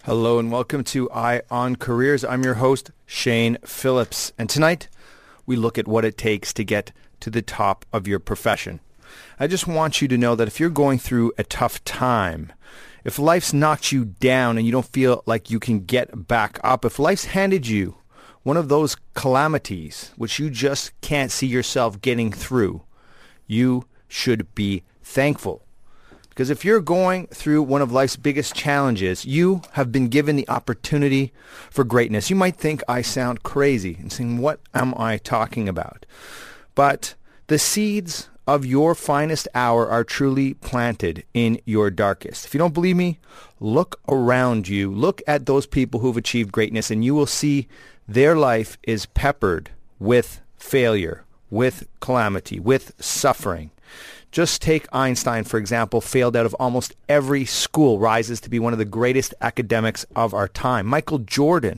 Hello and welcome to Eye on Careers. I'm your host, Shane Phillips. And tonight, we look at what it takes to get to the top of your profession. I just want you to know that if you're going through a tough time, if life's knocked you down and you don't feel like you can get back up, if life's handed you one of those calamities which you just can't see yourself getting through, you should be thankful. Because if you're going through one of life's biggest challenges, you have been given the opportunity for greatness. You might think I sound crazy and saying, what am I talking about? But the seeds of your finest hour are truly planted in your darkest. If you don't believe me, look around you. Look at those people who've achieved greatness, and you will see their life is peppered with failure, with calamity, with suffering. Just take Einstein, for example, failed out of almost every school, rises to be one of the greatest academics of our time. Michael Jordan,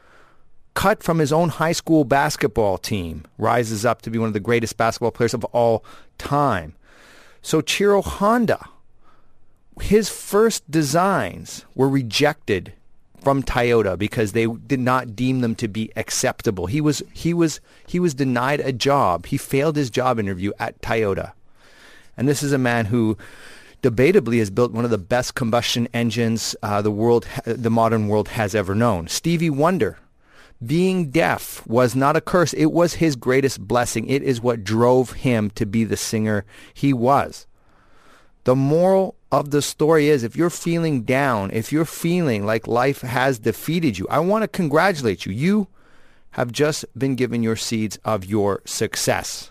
cut from his own high school basketball team, rises up to be one of the greatest basketball players of all time. Soichiro Honda, his first designs were rejected from Toyota because they did not deem them to be acceptable. He was denied a job. He failed his job interview at Toyota. And this is a man who debatably has built one of the best combustion engines the modern world has ever known. Stevie Wonder, being deaf was not a curse. It was his greatest blessing. It is what drove him to be the singer he was. The moral of the story is, if you're feeling down, if you're feeling like life has defeated you, I want to congratulate you. You have just been given your seeds of your success.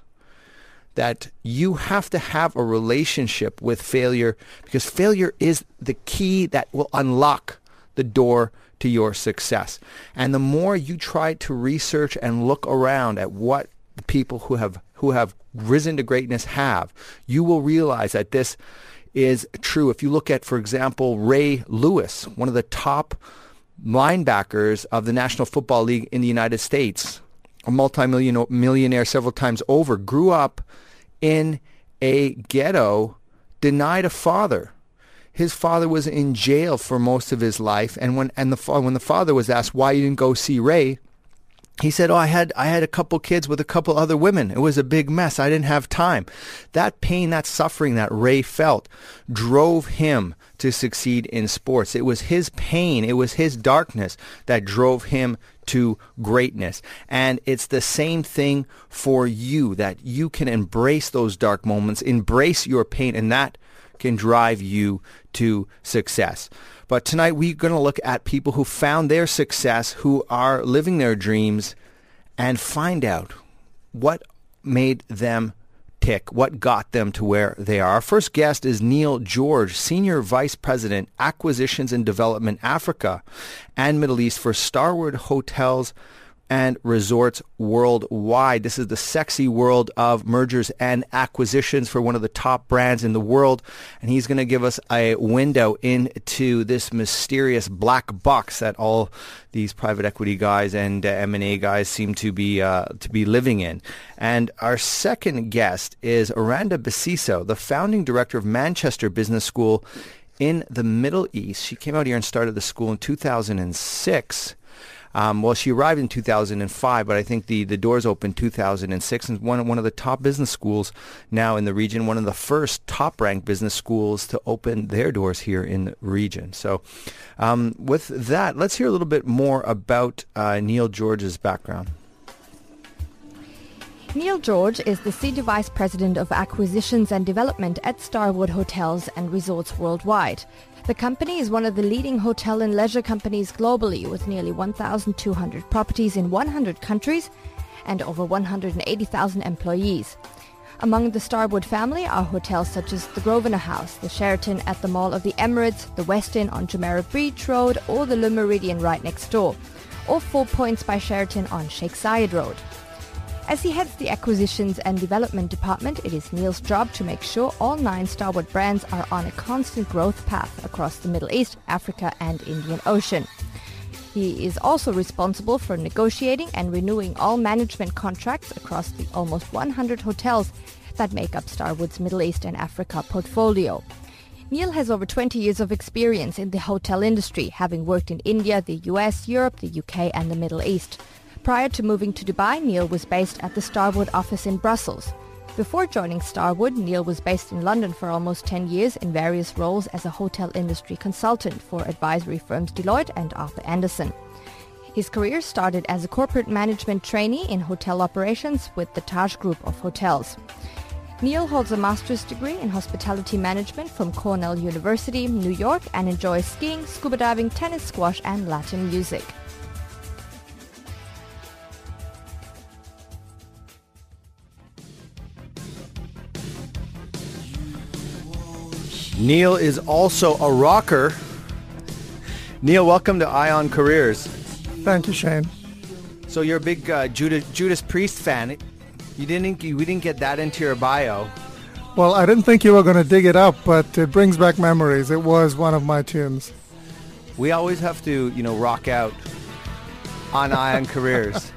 That you have to have a relationship with failure, because failure is the key that will unlock the door to your success. And the more you try to research and look around at what the people who have risen to greatness have, you will realize that this is true. If you look at, for example, Ray Lewis, one of the top linebackers of the National Football League in the United States, a multi-millionaire several times over, grew up in a ghetto, denied a father. His father was in jail for most of his life, and when the father was asked why you didn't go see Ray, he said, I had a couple kids with a couple other women. It was a big mess. I didn't have time. That pain, that suffering that Ray felt drove him to succeed in sports. It was his pain, it was his darkness that drove him to greatness. And it's the same thing for you, that you can embrace those dark moments, embrace your pain, and that can drive you to success. But tonight we're going to look at people who found their success, who are living their dreams, and find out what made them tick, what got them to where they are. Our first guest is Neil George, Senior Vice President, Acquisitions and Development, Africa and Middle East for Starwood Hotels and Resorts Worldwide. This is the sexy world of mergers and acquisitions for one of the top brands in the world. And he's going to give us a window into this mysterious black box that all these private equity guys and M&A guys seem to be living in. And our second guest is Aranda Besiso, the founding director of Manchester Business School in the Middle East. She came out here and started the school in 2006. Well, she arrived in 2005, but I think the doors opened 2006, and one of the top business schools now in the region, one of the first top-ranked business schools to open their doors here in the region. So with that, let's hear a little bit more about Neil George's background. Neil George is the Senior Vice President of Acquisitions and Development at Starwood Hotels and Resorts Worldwide. The company is one of the leading hotel and leisure companies globally, with nearly 1,200 properties in 100 countries and over 180,000 employees. Among the Starwood family are hotels such as the Grosvenor House, the Sheraton at the Mall of the Emirates, the Westin on Jumeirah Beach Road, or the Le Méridien right next door, or 4 Points by Sheraton on Sheikh Zayed Road. As he heads the Acquisitions and Development Department, it is Neil's job to make sure all 9 Starwood brands are on a constant growth path across the Middle East, Africa and Indian Ocean. He is also responsible for negotiating and renewing all management contracts across the almost 100 hotels that make up Starwood's Middle East and Africa portfolio. Neil has over 20 years of experience in the hotel industry, having worked in India, the US, Europe, the UK and the Middle East. Prior to moving to Dubai, Neil was based at the Starwood office in Brussels. Before joining Starwood, Neil was based in London for almost 10 years in various roles as a hotel industry consultant for advisory firms Deloitte and Arthur Andersen. His career started as a corporate management trainee in hotel operations with the Taj Group of Hotels. Neil holds a master's degree in hospitality management from Cornell University, New York, and enjoys skiing, scuba diving, tennis, squash, and Latin music. Neil is also a rocker. Neil, welcome to Ion Careers. Thank you, Shane. So you're a big Judas Priest fan. We didn't get that into your bio. Well, I didn't think you were going to dig it up, but it brings back memories. It was one of my tunes. We always have to, rock out on Ion Careers.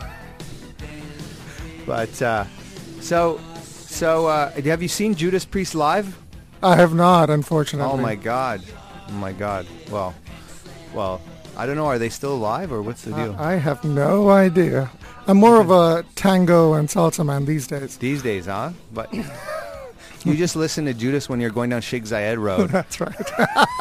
But so have you seen Judas Priest live? I have not, unfortunately. Oh my God. Well, I don't know. Are they still alive or what's the deal? I have no idea. I'm more of a tango and salsa man these days. These days, huh? But you just listen to Judas when you're going down Sheikh Zayed Road. That's right.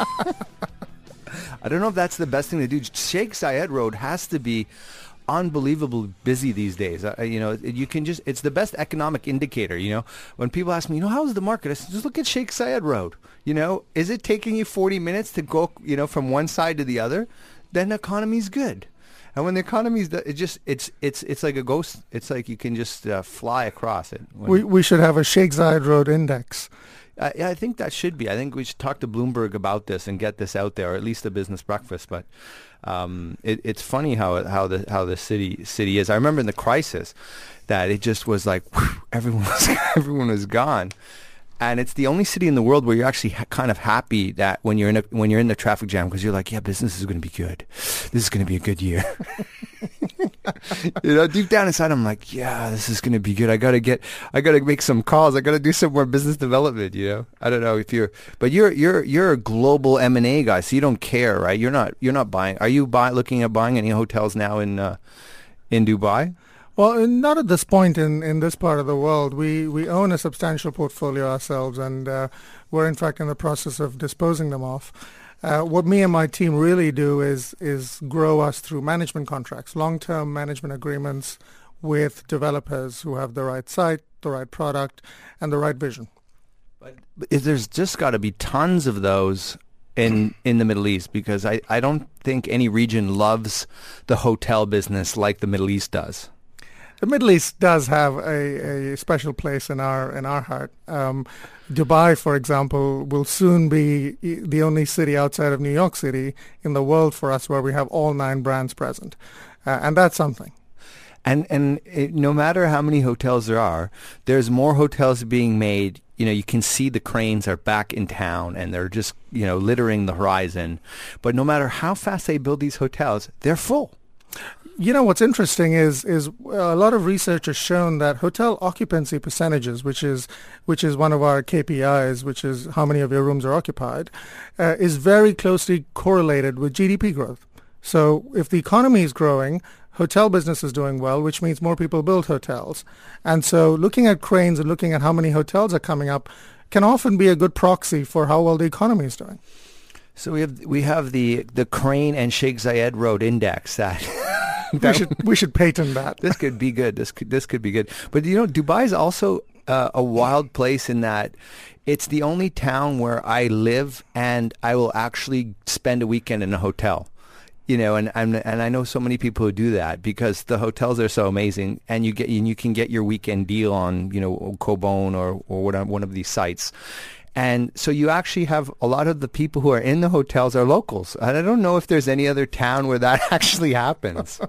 I don't know if that's the best thing to do. Sheikh Zayed Road has to be unbelievably busy these days. You can just, it's the best economic indicator, when people ask me, how's the market? I say, just look at Sheikh Zayed Road. Is it taking you 40 minutes to go, from one side to the other? Then the economy's good. And when the economy's, it's like a ghost. It's like you can just fly across it. We should have a Sheikh Zayed Road index. Yeah, I think that should be. I think we should talk to Bloomberg about this and get this out there, or at least a business breakfast. But it's funny how the city is. I remember in the crisis that it just was like whew, everyone was gone. And it's the only city in the world where you're actually kind of happy that when you're in the traffic jam, because you're like, yeah, business is going to be good. This is going to be a good year. Deep down inside, I'm like, yeah, this is going to be good. I got to make some calls. I got to do some more business development. I don't know if you're a global M&A guy, so you don't care, right? You're not buying. Are you looking at buying any hotels now in Dubai? Well, not at this point in this part of the world. We own a substantial portfolio ourselves, and we're in fact in the process of disposing them off. What me and my team really do is grow us through management contracts, long-term management agreements with developers who have the right site, the right product, and the right vision. But there's just got to be tons of those in the Middle East, because I don't think any region loves the hotel business like the Middle East does. The Middle East does have a special place in our heart. Dubai, for example, will soon be the only city outside of New York City in the world for us where we have all 9 brands present, and that's something. And no matter how many hotels there are, there's more hotels being made. You can see the cranes are back in town and they're just littering the horizon. But no matter how fast they build these hotels, they're full. What's interesting is a lot of research has shown that hotel occupancy percentages, which is one of our KPIs, which is how many of your rooms are occupied, is very closely correlated with GDP growth. So if the economy is growing, hotel business is doing well, which means more people build hotels. And so looking at cranes and looking at how many hotels are coming up can often be a good proxy for how well the economy is doing. So we have the Crane and Sheikh Zayed Road index that we should patent that. This could be good. This could be good. But Dubai is also a wild place in that it's the only town where I live and I will actually spend a weekend in a hotel. And I know so many people who do that because the hotels are so amazing, and you can get your weekend deal on Kobon or one of these sites. And so you actually have a lot of the people who are in the hotels are locals. And I don't know if there's any other town where that actually happens.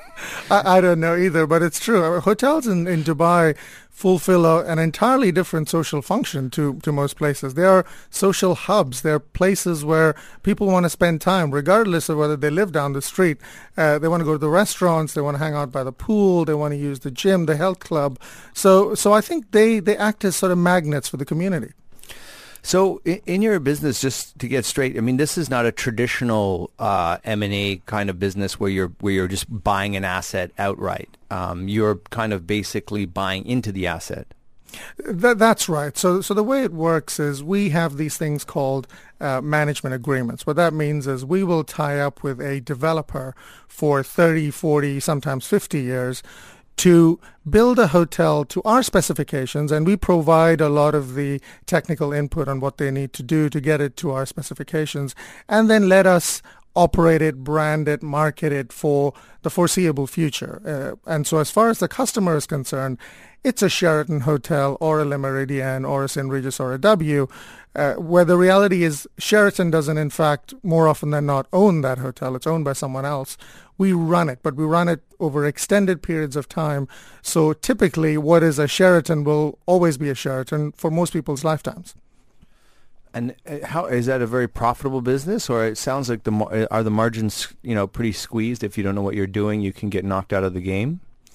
I don't know either, but it's true. Hotels in Dubai fulfill an entirely different social function to most places. They are social hubs. They're places where people want to spend time, regardless of whether they live down the street. They want to go to the restaurants. They want to hang out by the pool. They want to use the gym, the health club. So I think they act as sort of magnets for the community. So in your business, just to get straight, I mean, this is not a traditional M&A kind of business where you're just buying an asset outright. You're kind of basically buying into the asset. That's right. So the way it works is we have these things called management agreements. What that means is we will tie up with a developer for 30, 40, sometimes 50 years to build a hotel to our specifications, and we provide a lot of the technical input on what they need to do to get it to our specifications, and then let us operate it, brand it, market it for the foreseeable future. And so as far as the customer is concerned, it's a Sheraton hotel or a Le Méridien or a St. Regis or a W, where the reality is Sheraton doesn't, in fact, more often than not, own that hotel. It's owned by someone else. We run it, but we run it over extended periods of time. So typically what is a Sheraton will always be a Sheraton for most people's lifetimes. And how is that a very profitable business, or it sounds like are the margins, pretty squeezed? If you don't know what you're doing, you can get knocked out of the game.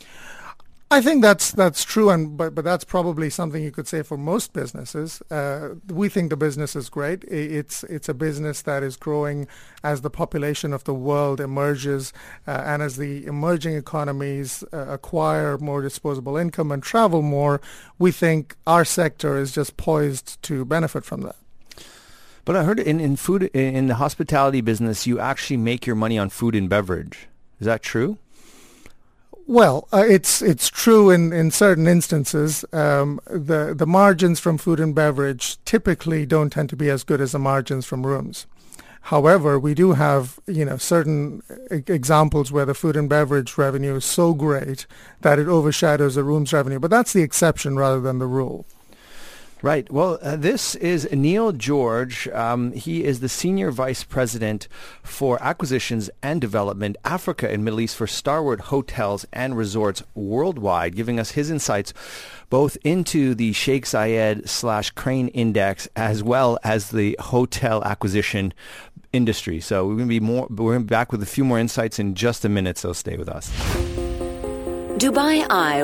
I think that's true, but that's probably something you could say for most businesses. We think the business is great. It's a business that is growing as the population of the world emerges, and as the emerging economies acquire more disposable income and travel more. We think our sector is just poised to benefit from that. But I heard in the hospitality business, you actually make your money on food and beverage. Is that true? Well, it's true in certain instances. The margins from food and beverage typically don't tend to be as good as the margins from rooms. However, we do have certain examples where the food and beverage revenue is so great that it overshadows the rooms revenue. But that's the exception rather than the rule. Right. Well, this is Neil George. He is the Senior Vice President for Acquisitions and Development, Africa and Middle East for Starwood Hotels and Resorts Worldwide, giving us his insights both into the Sheikh Zayed / Crane Index as well as the hotel acquisition industry. So we're going to be back with a few more insights in just a minute, so stay with us. Dubai Eye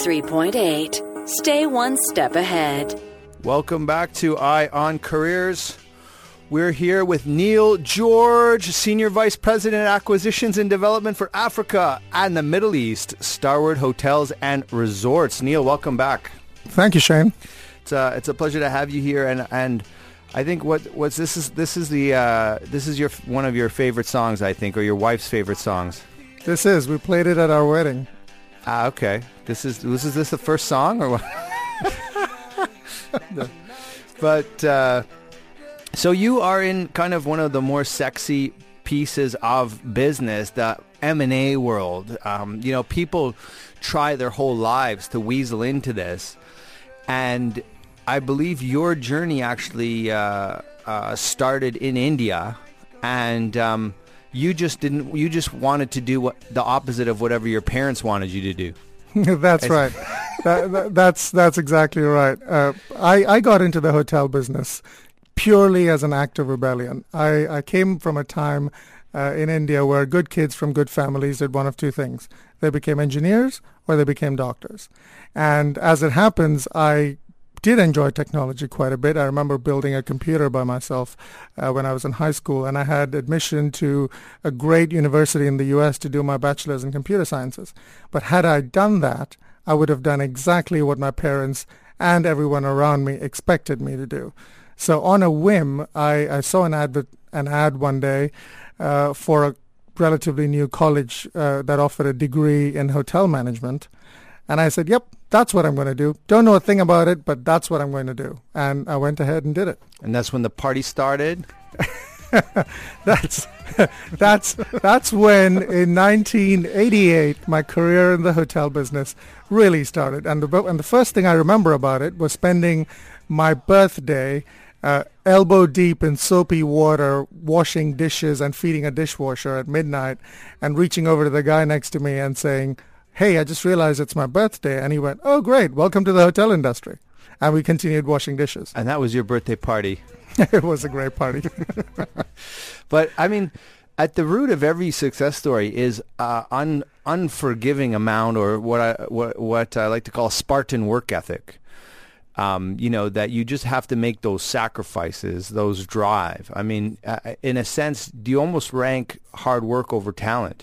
103.8. Stay one step ahead. Welcome back to Eye on Careers. We're here with Neil George, Senior Vice President, Acquisitions and Development for Africa and the Middle East, Starwood Hotels and Resorts. Neil, welcome back. Thank you, Shane. It's a pleasure to have you here, and I think this is your one of your favorite songs, I think, or your wife's favorite songs. We played it at our wedding. Okay. Was this the first song or what? But so you are in kind of one of the more sexy pieces of business, the M&A world. People try their whole lives to weasel into this, and I believe your journey actually started in India, and you just wanted to do the opposite of whatever your parents wanted you to do. That's right. That's exactly right. I got into the hotel business purely as an act of rebellion. I came from a time in India where good kids from good families did one of two things. They became engineers or they became doctors. And as it happens, I did enjoy technology quite a bit. I remember building a computer by myself when I was in high school, and I had admission to a great university in the U.S. to do my bachelor's in computer sciences. But had I done that, I would have done exactly what my parents and everyone around me expected me to do. So on a whim, I saw an ad one day for a relatively new college that offered a degree in hotel management. And I said, yep, that's what I'm going to do. Don't know a thing about it, but that's what I'm going to do. And I went ahead and did it. And that's when the party started? That's when, in 1988, my career in the hotel business really started. And the first thing I remember about it was spending my birthday elbow deep in soapy water, washing dishes and feeding a dishwasher at midnight, and reaching over to the guy next to me and saying, hey, I just realized it's my birthday. And he went, oh, great, welcome to the hotel industry. And we continued washing dishes. And that was your birthday party. It was a great party. But, I mean, at the root of every success story is unforgiving amount, or what I like to call Spartan work ethic. that you just have to make those sacrifices, those drive. I mean, in a sense, do you almost rank hard work over talent?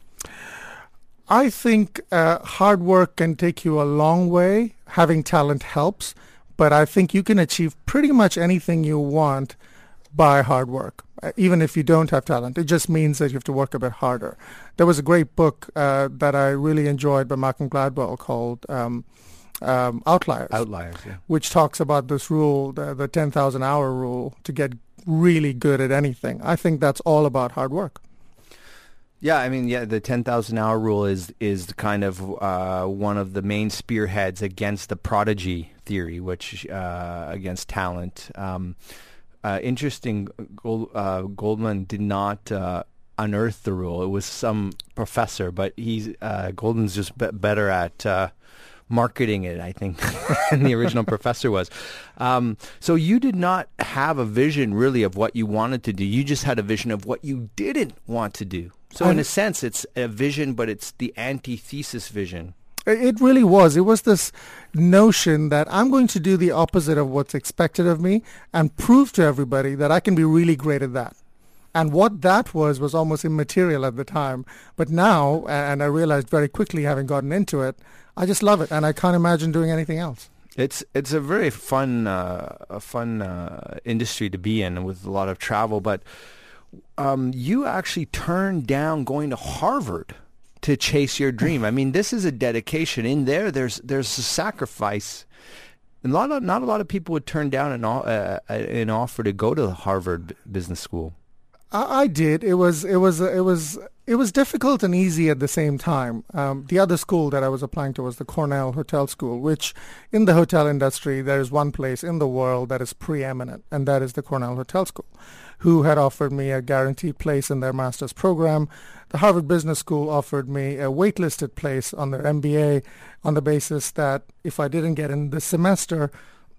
I think hard work can take you a long way. Having talent helps, but I think you can achieve pretty much anything you want by hard work, even if you don't have talent. It just means that you have to work a bit harder. There was a great book that I really enjoyed by Malcolm Gladwell called Outliers. Outliers, yeah. Which talks about this rule, the 10,000 hour rule, to get really good at anything. I think that's all about hard work. Yeah, I mean, the 10,000 hour rule is kind of one of the main spearheads against the prodigy theory, which against talent. Interesting, Goldman did not unearth the rule. It was some professor, but Goldman's just better at marketing it, I think, than the original professor was. So you did not have a vision really of what you wanted to do. You just had a vision of what you didn't want to do. So in a sense, it's a vision, but it's the antithesis vision. It really was. It was this notion that I'm going to do the opposite of what's expected of me and prove to everybody that I can be really great at that. And what that was almost immaterial at the time. But now, and I realized very quickly having gotten into it, I just love it, and I can't imagine doing anything else. It's a very fun industry to be in with a lot of travel, but you actually turned down going to Harvard to chase your dream. I mean, this is a dedication. In there, there's a sacrifice. And not a lot of people would turn down an offer to go to Harvard Business School. I did. It was difficult and easy at the same time. The other school that I was applying to was the Cornell Hotel School, which in the hotel industry, there is one place in the world that is preeminent, and that is the Cornell Hotel School, who had offered me a guaranteed place in their master's program. The Harvard Business School offered me a waitlisted place on their MBA on the basis that if I didn't get in this semester,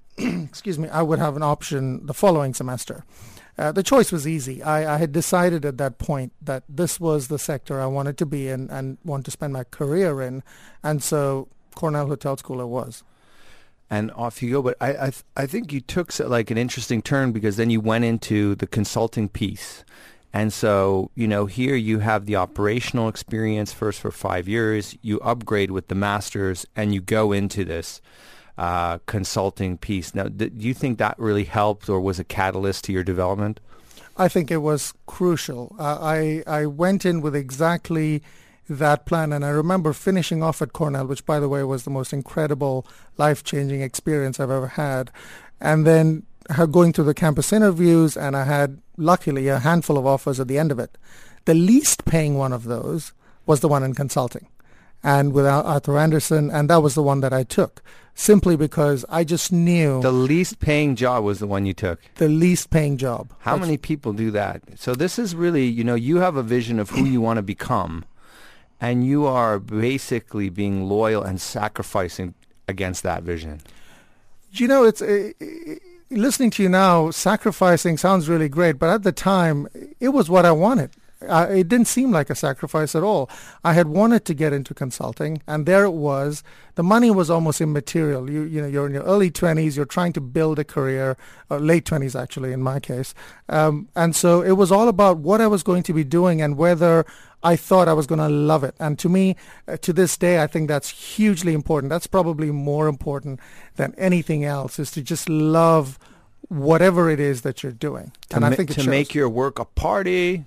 I would have an option the following semester. The choice was easy. I had decided at that point that this was the sector I wanted to be in and want to spend my career in. And so Cornell Hotel School it was. And off you go. But I think you took like an interesting turn because then you went into the consulting piece. And so, here you have the operational experience first for 5 years. You upgrade with the master's and you go into this consulting piece. Now, do you think that really helped or was a catalyst to your development? I think it was crucial. I went in with exactly that plan, and I remember finishing off at Cornell, which, by the way, was the most incredible, life-changing experience I've ever had, and then going through the campus interviews, and I had, luckily, a handful of offers at the end of it. The least paying one of those was the one in consulting, and with Arthur Andersen, and that was the one that I took, simply because I just knew... The least paying job was the one you took? The least paying job. How many people do that? So this is really, you have a vision of who you want to become, and you are basically being loyal and sacrificing against that vision. It's... listening to you now, sacrificing sounds really great, but at the time, it was what I wanted. It didn't seem like a sacrifice at all. I had wanted to get into consulting, and there it was. The money was almost immaterial. You're in your early 20s. You're trying to build a career, late 20s actually in my case. And so it was all about what I was going to be doing and whether I thought I was going to love it. And to me, to this day, I think that's hugely important. That's probably more important than anything else, is to just love whatever it is that you're doing. And I think to make your work a party.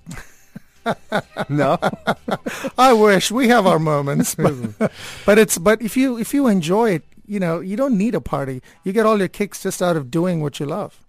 No, I wish we have our moments, but if you enjoy it, you don't need a party. You get all your kicks just out of doing what you love.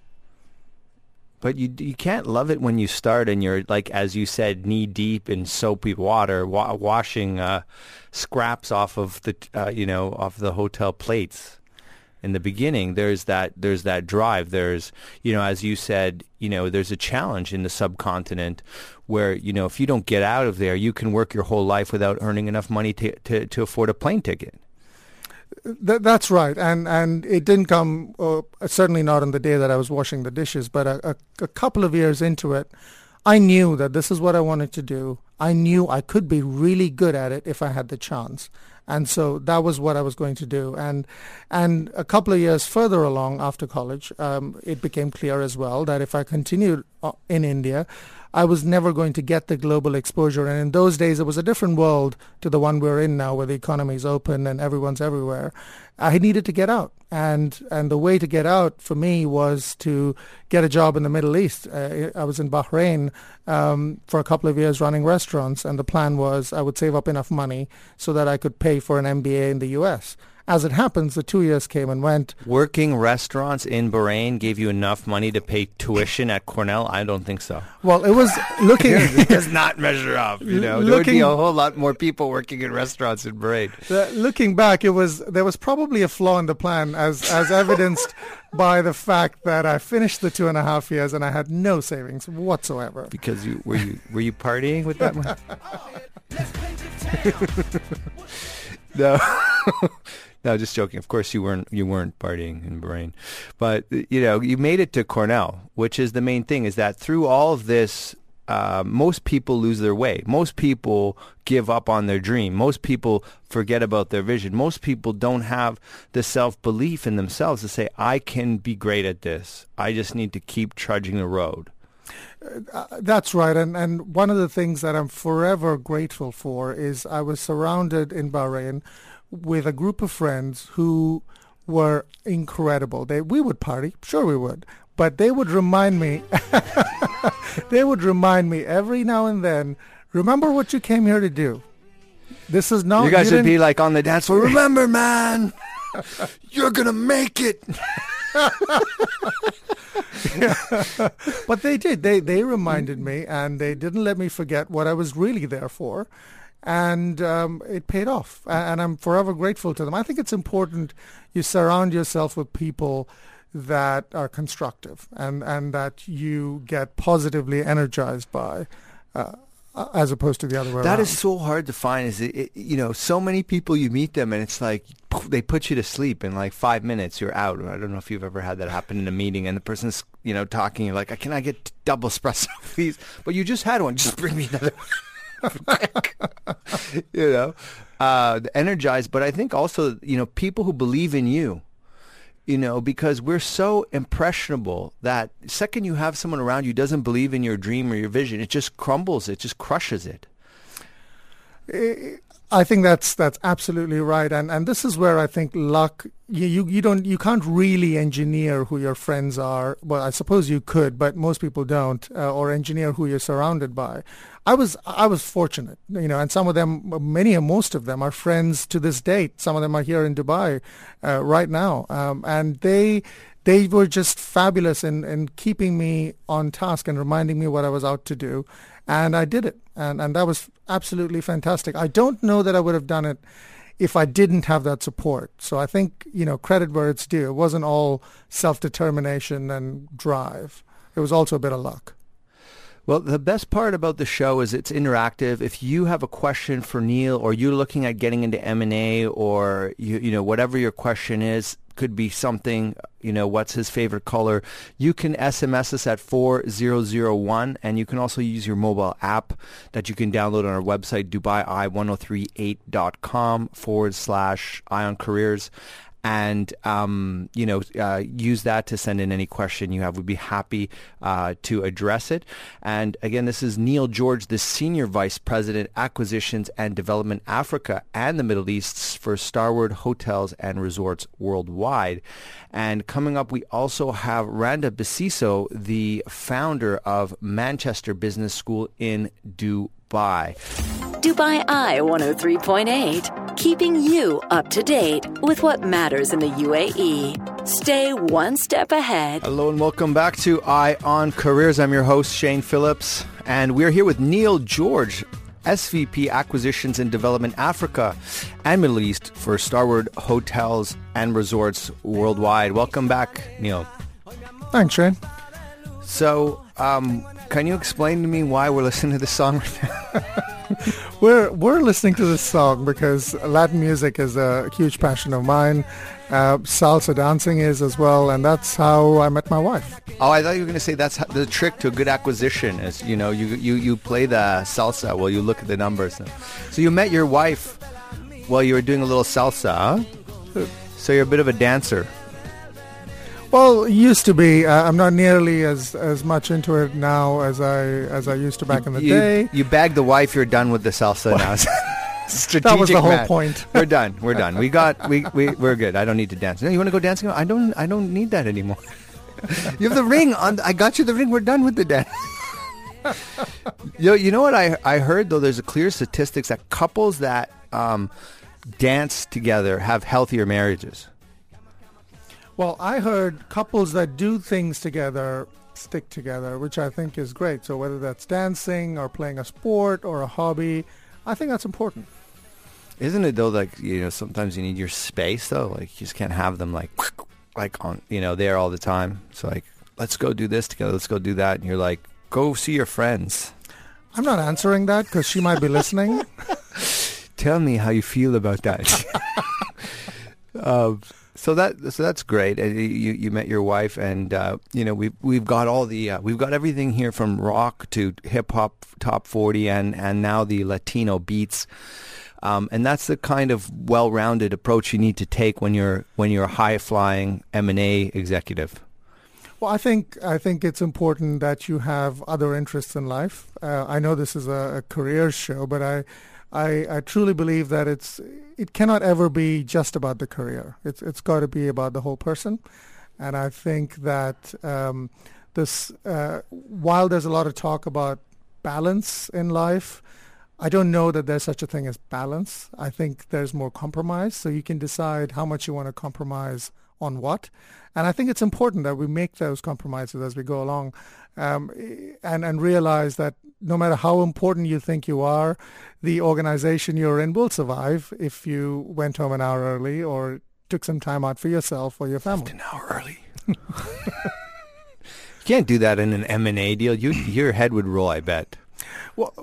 But you can't love it when you start and you're, like, as you said, knee deep in soapy water, washing scraps off of the off the hotel plates. In the beginning, there's that drive. There's, as you said, there's a challenge in the subcontinent where, if you don't get out of there, you can work your whole life without earning enough money to afford a plane ticket. That's right. And it didn't come, certainly not on the day that I was washing the dishes, but a couple of years into it, I knew that this is what I wanted to do. I knew I could be really good at it if I had the chance. And so that was what I was going to do. And a couple of years further along after college, it became clear as well that if I continued in India, I was never going to get the global exposure. And in those days, it was a different world to the one we're in now, where the economy is open and everyone's everywhere. I needed to get out. And the way to get out for me was to get a job in the Middle East. I was in Bahrain for a couple of years running restaurants, and the plan was I would save up enough money so that I could pay for an MBA in the U.S. As it happens, the 2 years came and went. Working restaurants in Bahrain gave you enough money to pay tuition at Cornell? I don't think so. Well, it was looking... It does not measure up, you know. There would be a whole lot more people working in restaurants in Bahrain. Looking back, there was probably a flaw in the plan, as evidenced by the fact that I finished the 2.5 years and I had no savings whatsoever. Because were you partying with that money? No. No, just joking. Of course, you weren't partying in Bahrain, but you made it to Cornell, which is the main thing. Is that through all of this, most people lose their way. Most people give up on their dream. Most people forget about their vision. Most people don't have the self-belief in themselves to say, "I can be great at this. I just need to keep trudging the road." That's right. And one of the things that I'm forever grateful for is I was surrounded in Bahrain with a group of friends who were incredible. We would party, sure we would, but they would remind me, every now and then, remember what you came here to do. This is not... You guys would be like on the dance floor, remember, man, you're going to make it. But they did. They reminded me, and they didn't let me forget what I was really there for. And it paid off, and I'm forever grateful to them. I think it's important you surround yourself with people that are constructive and that you get positively energized by, as opposed to the other way around. That is so hard to find. So many people, you meet them and it's like they put you to sleep in like 5 minutes. You're out. I don't know if you've ever had that happen in a meeting and the person's talking. You're like, "Can I get double espresso, please?" But you just had one. Just bring me another one. Energized, but I think also, people who believe in you, because we're so impressionable that the second you have someone around you who doesn't believe in your dream or your vision, it just crumbles, it just crushes it. I think that's absolutely right, and this is where I think luck. You can't really engineer who your friends are. Well, I suppose you could, but most people don't, or engineer who you're surrounded by. I was fortunate, and some of them, most of them are friends to this date. Some of them are here in Dubai right now, and they were just fabulous in keeping me on task and reminding me what I was out to do. And I did it, and that was absolutely fantastic. I don't know that I would have done it if I didn't have that support. So I think, credit where it's due. It wasn't all self-determination and drive. It was also a bit of luck. Well, the best part about the show is it's interactive. If you have a question for Neil, or you're looking at getting into M&A, or whatever your question is, could be something, what's his favorite color, you can SMS us at 4001, and you can also use your mobile app that you can download on our website, DubaiI1038.com/Ion Careers. And, use that to send in any question you have. We'd be happy to address it. And again, this is Neil George, the Senior Vice President, Acquisitions and Development, Africa and the Middle East for Starwood Hotels and Resorts Worldwide. And coming up, we also have Randa Basiso, the founder of Manchester Business School in Dubai. Dubai Eye 103.8, keeping you up to date with what matters in the UAE. Stay one step ahead. Hello and welcome back to Eye on Careers. I'm your host, Shane Phillips, and we're here with Neil George, SVP Acquisitions and Development Africa and Middle East for Starwood Hotels and Resorts Worldwide. Welcome back, Neil. Thanks, Shane. So, can you explain to me why we're listening to this song right now? We're listening to this song because Latin music is a huge passion of mine. Salsa dancing is as well, and that's how I met my wife. Oh, I thought you were going to say that's the trick to a good acquisition is, you play the salsa while you look at the numbers. So you met your wife while you were doing a little salsa, huh? So you're a bit of a dancer. Well, used to be. I'm not nearly as much into it now as I used to back in the day. You bagged the wife. You're done with the salsa now. Strategic. That was the whole man. point. We're done. We're good. I don't need to dance. No, you want to go dancing? I don't need that anymore. You have the ring on. I got you the ring. We're done with the dance. You know what I heard though? There's a clear statistics that couples that dance together have healthier marriages. Well, I heard couples that do things together stick together, which I think is great. So whether that's dancing or playing a sport or a hobby, I think that's important. Isn't it though? Like, you know, sometimes you need your space though. Like you just can't have them like on, you know, there all the time. It's like, let's go do this together. Let's go do that. And you're like, go see your friends. I'm not answering that because she might be listening. Tell me how you feel about that. So that's great. You met your wife, and you know we've got all the we've got everything here from rock to hip hop, top 40, and now the Latino beats, and that's the kind of well-rounded approach you need to take when you're a high-flying M&A executive. Well, I think it's important that you have other interests in life. I know this is a career show, but I truly believe that it cannot ever be just about the career. It's got to be about the whole person, and I think that while there's a lot of talk about balance in life, I don't know that there's such a thing as balance. I think there's more compromise, so you can decide how much you want to compromise on what. And I think it's important that we make those compromises as we go along, and realize that no matter how important you think you are, the organization you're in will survive if you went home an hour early or took some time out for yourself or your family. An hour early. You can't do that in an M&A deal. Your head would roll, I bet. Well,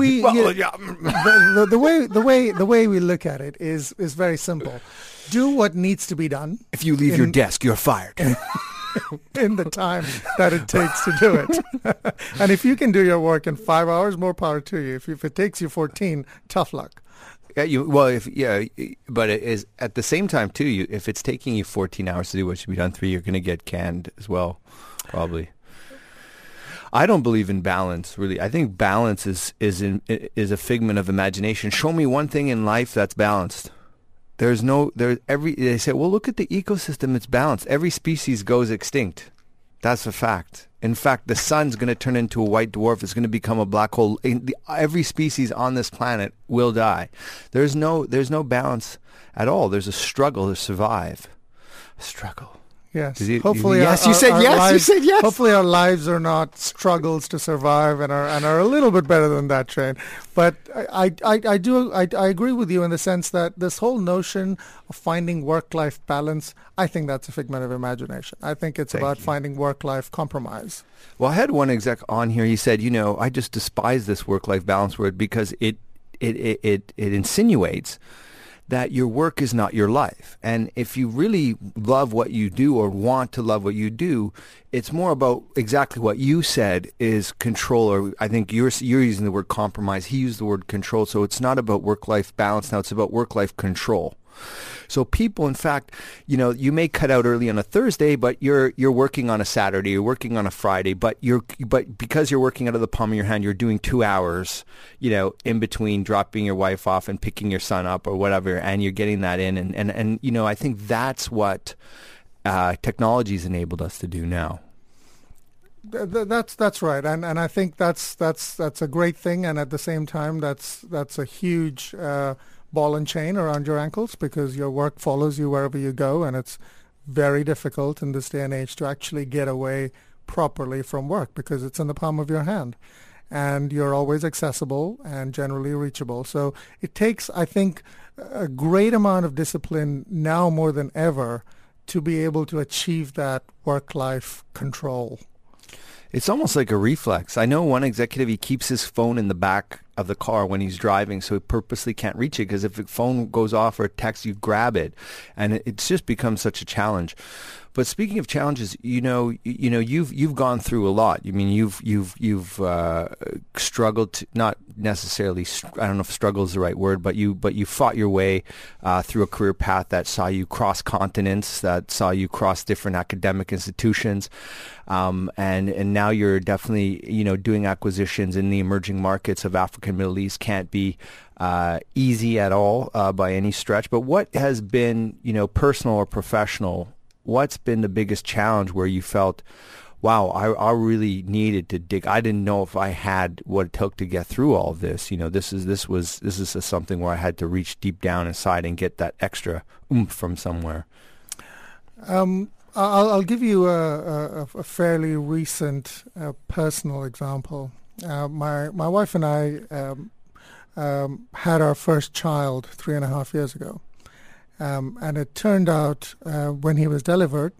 the way we look at it is very simple. Do what needs to be done. If you leave your desk, you're fired. In the time that it takes to do it. And if you can do your work in 5 hours, more power to you. If it takes you 14, tough luck. Yeah, but it is at the same time too. If it's taking you 14 hours to do what should be done 3, you're going to get canned as well, probably. I don't believe in balance, really. I think balance is a figment of imagination. Show me one thing in life that's balanced. They say, well, look at the ecosystem, it's balanced. Every species goes extinct. That's a fact. In fact, the sun's going to turn into a white dwarf. It's going to become a black hole. Every species on this planet will die. There's no balance at all. There's a struggle to survive. A struggle. Yes. Hopefully, yes. You said yes. You said yes. Hopefully, our lives are not struggles to survive, and are a little bit better than that, Shane. But I agree with you in the sense that this whole notion of finding work-life balance, I think that's a figment of imagination. I think it's about finding work-life compromise. Well, I had one exec on here. He said, I just despise this work-life balance word because it insinuates that your work is not your life. And if you really love what you do or want to love what you do, it's more about exactly what you said is control, or I think you're using the word compromise. He used the word control. So it's not about work-life balance now. It's about work-life control. So people, in fact, you may cut out early on a Thursday, but you're working on a Saturday, you're working on a Friday, but because you're working out of the palm of your hand, you're doing 2 hours, in between dropping your wife off and picking your son up or whatever, and you're getting that in, and I think that's what technology's enabled us to do now. That's right, and I think that's a great thing, and at the same time, that's a huge ball and chain around your ankles because your work follows you wherever you go, and it's very difficult in this day and age to actually get away properly from work because it's in the palm of your hand and you're always accessible and generally reachable. So it takes, I think, a great amount of discipline now more than ever to be able to achieve that work-life control. It's almost like a reflex. I know one executive, he keeps his phone in the back of the car when he's driving, so he purposely can't reach it because if the phone goes off or a text, you grab it, and it's just become such a challenge. But speaking of challenges, you've gone through a lot. I mean, you've struggled to, not necessarily, I don't know if struggle is the right word, but you fought your way through a career path that saw you cross continents, that saw you cross different academic institutions, and now you're definitely doing acquisitions in the emerging markets of Africa and Middle East. Can't be easy at all by any stretch. But what has been personal or professional? What's been the biggest challenge where you felt, wow, I really needed to dig. I didn't know if I had what it took to get through all of this. This is something where I had to reach deep down inside and get that extra oomph from somewhere. I'll give you a fairly recent personal example. My wife and I had our first child 3.5 years ago. And it turned out when he was delivered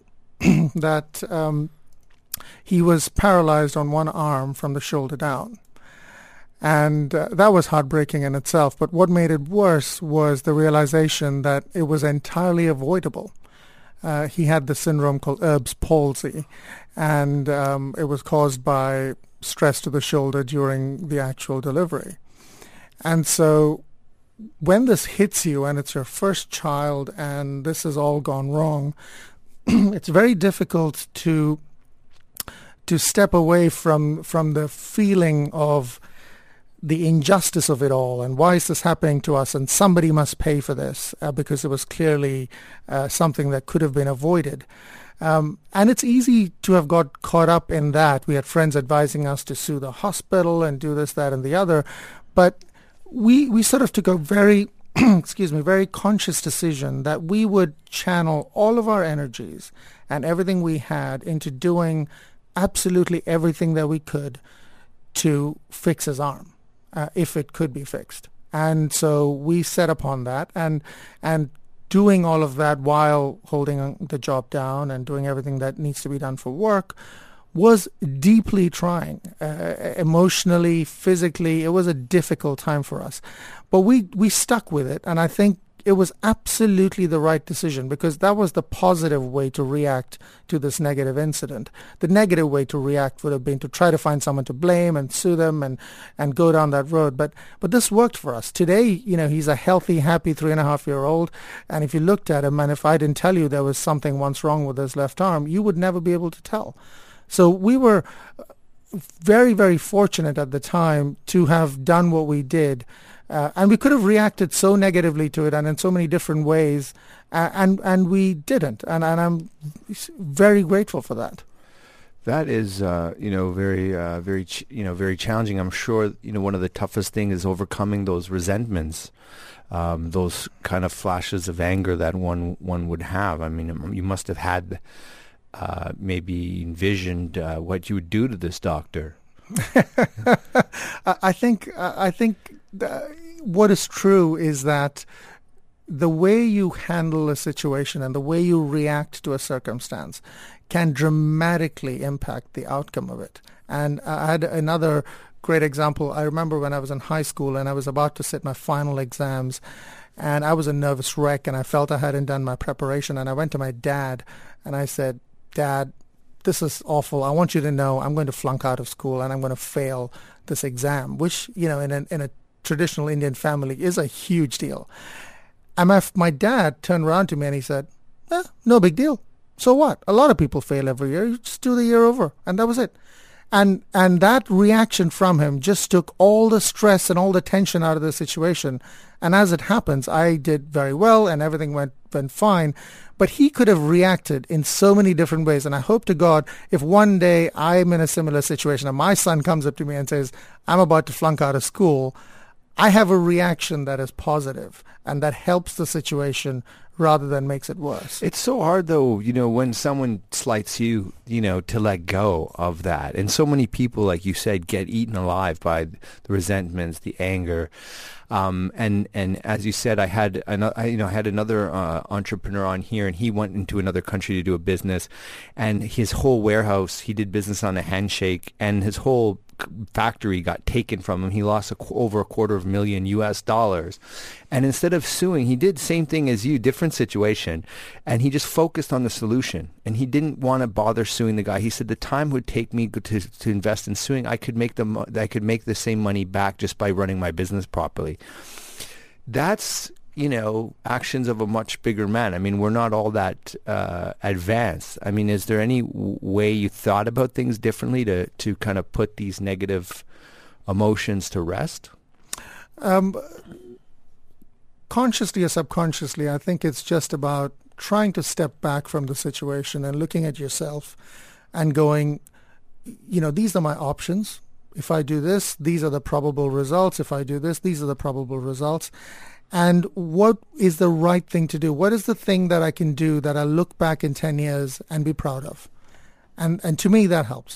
that he was paralyzed on one arm from the shoulder down. And that was heartbreaking in itself. But what made it worse was the realization that it was entirely avoidable. He had the syndrome called Erb's palsy, and it was caused by stress to the shoulder during the actual delivery. And so when this hits you and it's your first child and this has all gone wrong, it's very difficult to step away from the feeling of the injustice of it all and why is this happening to us and somebody must pay for this because it was clearly something that could have been avoided. And it's easy to have got caught up in that. We had friends advising us to sue the hospital and do this, that, and the other. But we sort of took a very, very conscious decision that we would channel all of our energies and everything we had into doing absolutely everything that we could to fix his arm, if it could be fixed. And so we set upon that and doing all of that while holding the job down and doing everything that needs to be done for work was deeply trying, emotionally, physically. It was a difficult time for us. But we stuck with it, and I think it was absolutely the right decision because that was the positive way to react to this negative incident. The negative way to react would have been to try to find someone to blame and sue them and go down that road. But this worked for us. Today, he's a healthy, happy 3.5-year-old, and if you looked at him and if I didn't tell you there was something once wrong with his left arm, you would never be able to tell. So we were very, very fortunate at the time to have done what we did. And we could have reacted so negatively to it and in so many different ways, and we didn't. And I'm very grateful for that. That is, very challenging. I'm sure, one of the toughest things is overcoming those resentments, those kind of flashes of anger that one would have. I mean, you must have had maybe envisioned what you would do to this doctor. I think what is true is that the way you handle a situation and the way you react to a circumstance can dramatically impact the outcome of it. And I had another great example. I remember when I was in high school and I was about to sit my final exams, and I was a nervous wreck and I felt I hadn't done my preparation, and I went to my dad and I said, "Dad, this is awful. I want you to know I'm going to flunk out of school and I'm going to fail this exam," which, in a traditional Indian family is a huge deal. And my dad turned around to me and he said, "No big deal. So what? A lot of people fail every year. You just do the year over." And that was it. And that reaction from him just took all the stress and all the tension out of the situation. And as it happens, I did very well and everything went fine. But he could have reacted in so many different ways. And I hope to God, if one day I'm in a similar situation and my son comes up to me and says, "I'm about to flunk out of school," I have a reaction that is positive and that helps the situation rather than makes it worse. It's so hard, though, when someone slights you, to let go of that. And so many people, like you said, get eaten alive by the resentments, the anger. And as you said, I had another entrepreneur on here, and he went into another country to do a business, and his whole warehouse, he did business on a handshake, and his whole factory got taken from him. He lost over $250,000 US. And instead of suing, he did same thing as you, different situation. And he just focused on the solution. And he didn't want to bother suing the guy. He said the time would take me to invest in suing. I could make the same money back just by running my business properly. That's, actions of a much bigger man. I mean, we're not all that advanced. I mean, is there any way you thought about things differently to kind of put these negative emotions to rest? Consciously or subconsciously, I think it's just about trying to step back from the situation and looking at yourself and going, these are my options. If I do this, these are the probable results. If I do this, these are the probable results. And what is the right thing to do? What is the thing that I can do that I look back in 10 years and be proud of? And to me, that helps.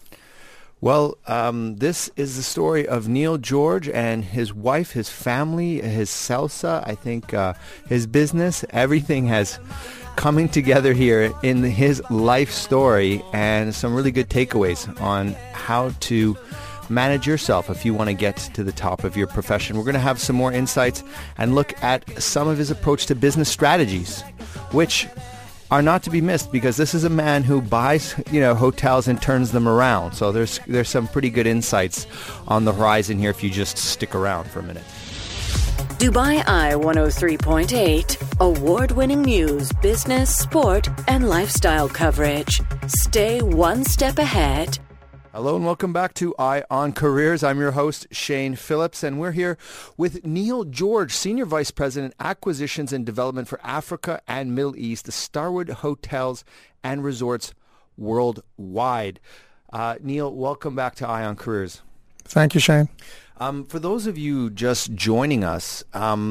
Well, this is the story of Neil George and his wife, his family, his salsa, I think his business. Everything has coming together here in his life story, and some really good takeaways on how to manage yourself if you want to get to the top of your profession. We're going to have some more insights and look at some of his approach to business strategies, which are not to be missed, because this is a man who buys, hotels and turns them around. So there's some pretty good insights on the horizon here if you just stick around for a minute. Dubai Eye 103.8, award-winning news, business, sport, and lifestyle coverage. Stay one step ahead. Hello and welcome back to Eye on Careers. I'm your host, Shane Phillips, and we're here with Neil George, Senior Vice President, Acquisitions and Development for Africa and Middle East, the Starwood Hotels and Resorts Worldwide. Neil, welcome back to Eye on Careers. Thank you, Shane. For those of you just joining us,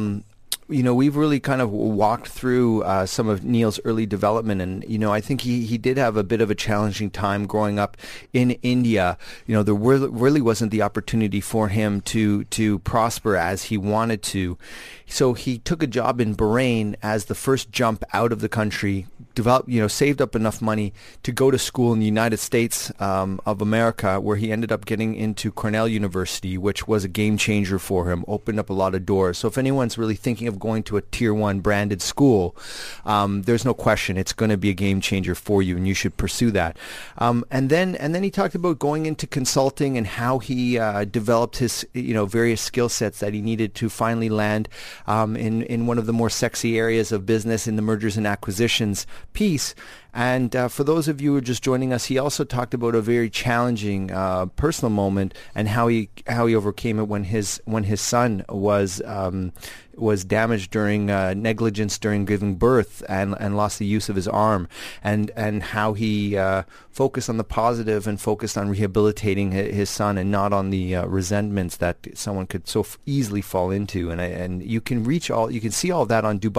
we've really kind of walked through some of Neil's early development, and I think he did have a bit of a challenging time growing up in India. There really wasn't the opportunity for him to prosper as he wanted to. So he took a job in Bahrain as the first jump out of the country, saved up enough money to go to school in the United States of America, where he ended up getting into Cornell University, which was a game changer for him, opened up a lot of doors. So if anyone's really thinking of going to a Tier 1 branded school, there's no question it's going to be a game changer for you, and you should pursue that. And then he talked about going into consulting and how he developed his various skill sets that he needed to finally land in one of the more sexy areas of business, in the mergers and acquisitions piece. And for those of you who are just joining us, he also talked about a very challenging personal moment and how he overcame it when his son was damaged during negligence during giving birth and lost the use of his arm, and how he focused on the positive and focused on rehabilitating his son and not on the resentments that someone could so easily fall into. And you can see all that on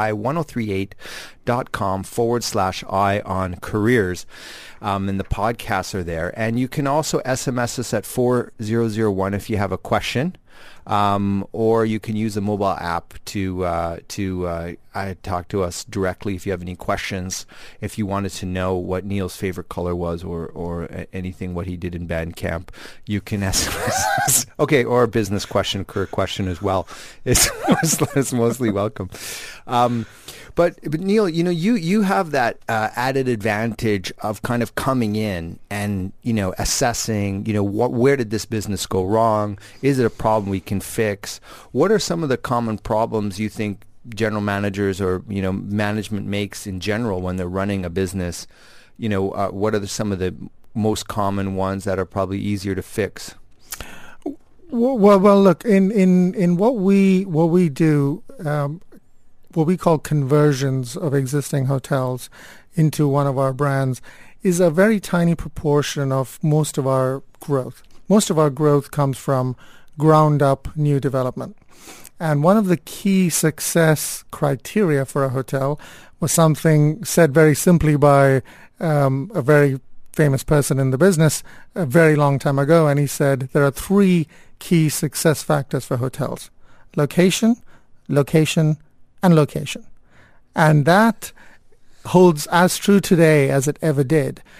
DubaiEye1038.com/Eye on Careers. And the podcasts are there. And you can also SMS us at 4001 if you have a question. Or you can use the mobile app to talk to us directly if you have any questions. If you wanted to know what Neil's favorite color was, or anything what he did in band camp, you can SMS us. Okay, or a business question, career question as well. It's mostly welcome. But Neil, you have that added advantage of kind of coming in and assessing, where did this business go wrong? Is it a problem we can fix? What are some of the common problems you think general managers or management makes in general when they're running a business? What are some of the most common ones that are probably easier to fix? Well, look, in what we do. What we call conversions of existing hotels into one of our brands is a very tiny proportion of most of our growth. Most of our growth comes from ground up new development. And one of the key success criteria for a hotel was something said very simply by a very famous person in the business a very long time ago. And he said there are 3 key success factors for hotels: location, location, and location. And that holds as true today as it ever did,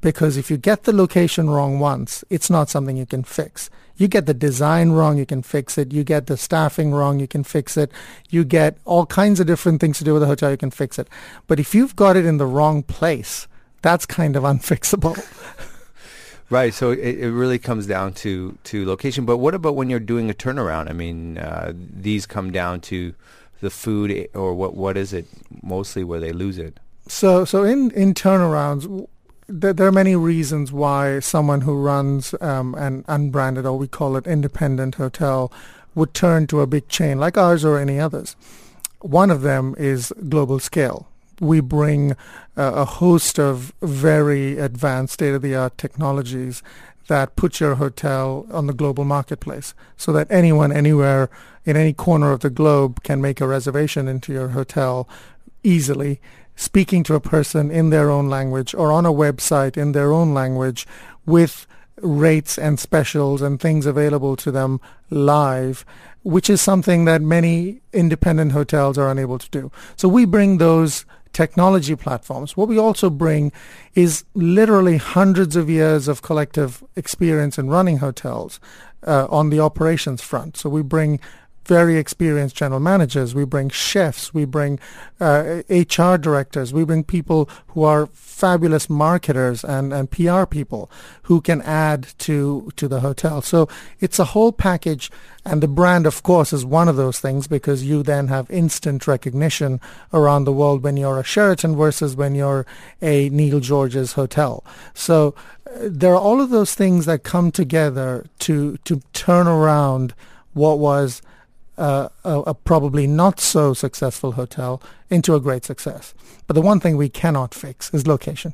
because if you get the location wrong once, it's not something you can fix. You get the design wrong, you can fix it. You get the staffing wrong, you can fix it. You get all kinds of different things to do with a hotel, you can fix it. But if you've got it in the wrong place, that's kind of unfixable. Right, so it really comes down to location. But what about when you're doing a turnaround? I mean, these come down to the food, or what is it mostly where they lose it? So in turnarounds, there are many reasons why someone who runs an unbranded, or we call it independent hotel, would turn to a big chain like ours or any others. One of them is global scale. We bring a host of very advanced state-of-the-art technologies that put your hotel on the global marketplace so that anyone, anywhere, in any corner of the globe can make a reservation into your hotel easily, speaking to a person in their own language or on a website in their own language with rates and specials and things available to them live, which is something that many independent hotels are unable to do. So we bring those technology platforms. What we also bring is literally hundreds of years of collective experience in running hotels on the operations front. So we bring very experienced general managers, we bring chefs, we bring HR directors, we bring people who are fabulous marketers and PR people who can add to the hotel. So it's a whole package, and the brand, of course, is one of those things, because you then have instant recognition around the world when you're a Sheraton versus when you're a Neil George's hotel. So there are all of those things that come together to turn around what was a probably not so successful hotel into a great success. But the one thing we cannot fix is location.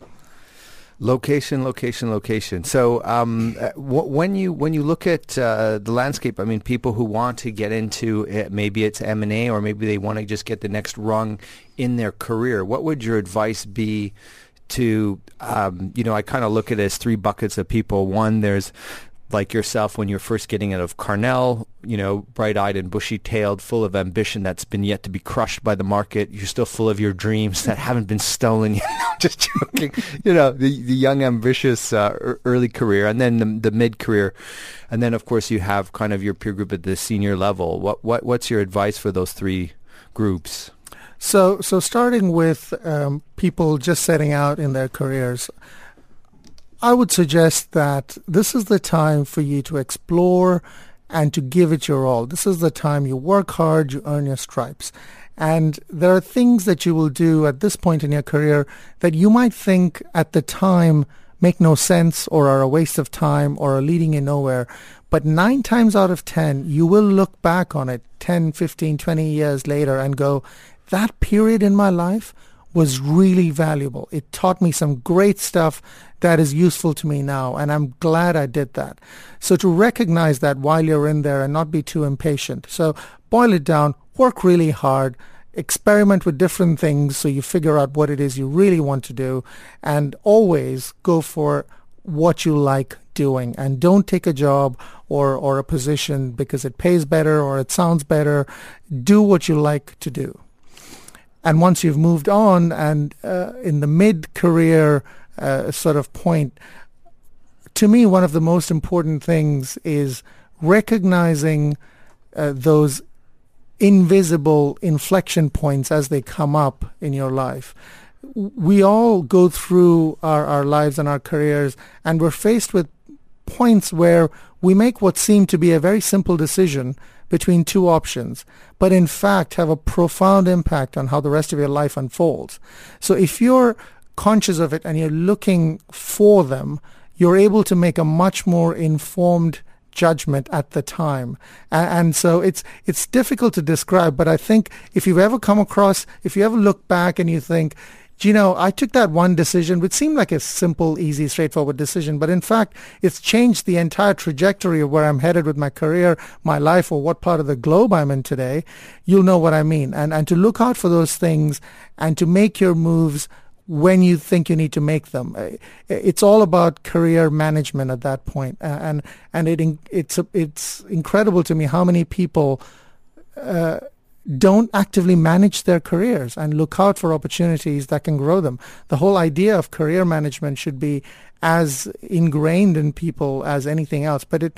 Location. So when you look at the landscape, I mean, people who want to get into it, maybe it's M&A, or maybe they want to just get the next rung in their career, what would your advice be to, I kind of look at it as three buckets of people. One, there's like yourself when you're first getting out of Carnell, bright-eyed and bushy-tailed, full of ambition that's been yet to be crushed by the market. You're still full of your dreams that haven't been stolen yet. Just joking. The young, ambitious early career, and then the mid-career. And then, of course, you have kind of your peer group at the senior level. What's your advice for those three groups? So starting with people just setting out in their careers, I would suggest that this is the time for you to explore and to give it your all. This is the time you work hard, you earn your stripes. And there are things that you will do at this point in your career that you might think at the time make no sense or are a waste of time or are leading you nowhere. But 9 times out of 10, you will look back on it 10, 15, 20 years later and go, that period in my life was really valuable. It taught me some great stuff that is useful to me now, and I'm glad I did that. So to recognize that while you're in there and not be too impatient. So boil it down, work really hard, experiment with different things so you figure out what it is you really want to do, and always go for what you like doing, and don't take a job or a position because it pays better or it sounds better. Do what you like to do. And once you've moved on and in the mid-career sort of point, to me, one of the most important things is recognizing those invisible inflection points as they come up in your life. We all go through our lives and our careers, and we're faced with points where we make what seem to be a very simple decision between two options, but in fact have a profound impact on how the rest of your life unfolds. So if you're conscious of it and you're looking for them, you're able to make a much more informed judgment at the time. And so it's difficult to describe, but I think if you ever look back and you think, I took that one decision, which seemed like a simple, easy, straightforward decision, but in fact, it's changed the entire trajectory of where I'm headed with my career, my life, or what part of the globe I'm in today, you'll know what I mean. And to look out for those things and to make your moves when you think you need to make them. It's all about career management at that point. And it's incredible to me how many people don't actively manage their careers and look out for opportunities that can grow them. The whole idea of career management should be as ingrained in people as anything else. But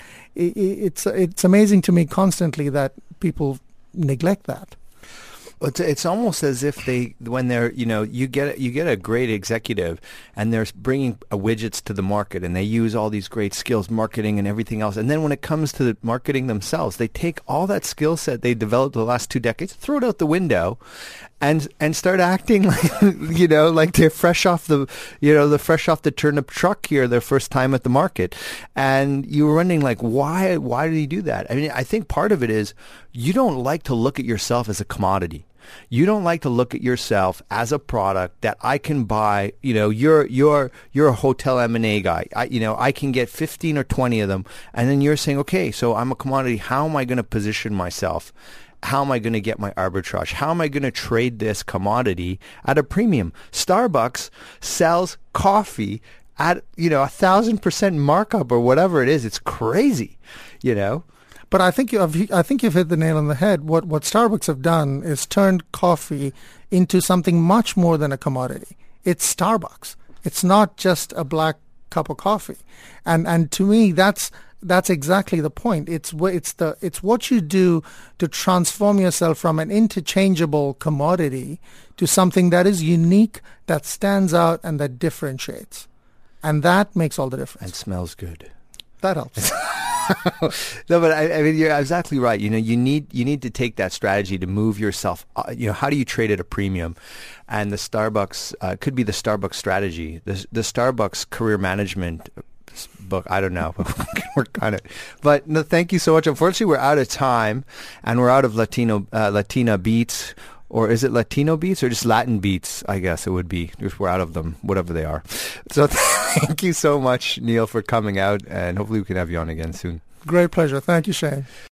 it's amazing to me constantly that people neglect that. It's almost as if when they're, you get a great executive and they're bringing widgets to the market and they use all these great skills, marketing and everything else. And then when it comes to the marketing themselves, they take all that skill set they developed the last 2 decades, throw it out the window and start acting like, like they're fresh off the turnip truck here, their first time at the market. And you're wondering, like, why did he do that? I mean, I think part of it is you don't like to look at yourself as a commodity. You don't like to look at yourself as a product that I can buy. You're a hotel M&A guy. I can get 15 or 20 of them. And then you're saying, okay, so I'm a commodity. How am I going to position myself? How am I going to get my arbitrage? How am I going to trade this commodity at a premium? Starbucks sells coffee at, 1,000% markup or whatever it is. It's crazy, But I think you've hit the nail on the head. What Starbucks have done is turned coffee into something much more than a commodity. It's Starbucks. It's not just a black cup of coffee. And to me, that's exactly the point. It's what you do to transform yourself from an interchangeable commodity to something that is unique, that stands out, and that differentiates. And that makes all the difference. And smells good. That helps. No, but I mean, you're exactly right. You need to take that strategy to move yourself. How do you trade at a premium? And the Starbucks could be the Starbucks strategy. The Starbucks career management book. I don't know. We're kind of, but no, thank you so much. Unfortunately, we're out of time, and we're out of Latina beats. Or is it Latino beats or just Latin beats? I guess it would be. We're out of them, whatever they are. So thank you so much, Neil, for coming out, and hopefully we can have you on again soon. Great pleasure. Thank you, Shane.